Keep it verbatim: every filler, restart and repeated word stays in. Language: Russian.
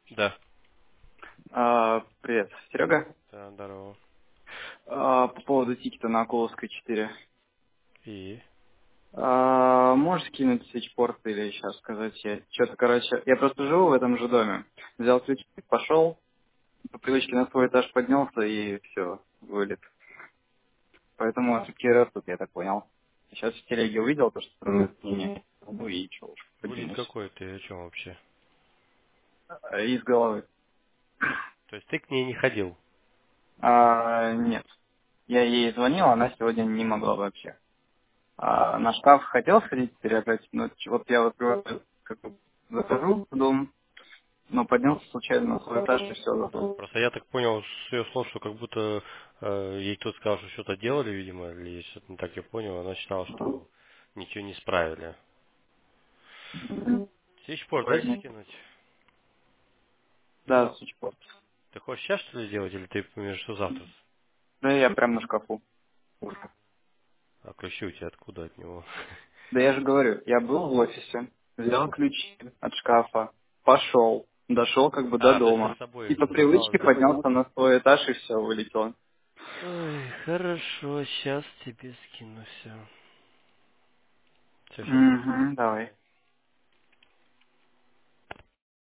Да. А, привет, Серега. Да, здорово. А, по поводу тикета на Окуловской четыре. И? А, можешь скинуть свитчпорт или сейчас сказать? Я что-то, короче, я просто живу в этом же доме. Взял ключ, пошел, по привычке на свой этаж поднялся и все, вылет. Поэтому ошибки растут, я так понял. Сейчас в телеге увидел то, что не, ну и что уж, Вылет поднимусь. какой ты, о чем вообще? А, из головы. То есть ты к ней не ходил? А, нет. Я ей звонил, она сегодня не могла вообще. А на шкаф хотел сходить переобрать, но ч- вот я вот говорю, как бы захожу в дом, но поднялся случайно на свой этаж и все забыл. Просто я так понял с ее слов, что как будто э, ей кто-то сказал, что что-то делали, видимо, или что-то не так я понял, она считала, что ничего не исправили. Свечпорт дальше Вроде. скинуть? Да, сучпорт. Ты хочешь сейчас что ли сделать, или ты понимаешь, что завтра? Да я прям на шкафу. А ключи у тебя откуда от него? Да я же говорю, я был в офисе, взял ключи от шкафа, пошел, дошел как бы до А, то есть ты дома. с собой И их по забрал, привычке да? поднялся на свой этаж и все, вылетело. Ой, хорошо, сейчас тебе скину все. Все, сейчас Угу, скину. давай.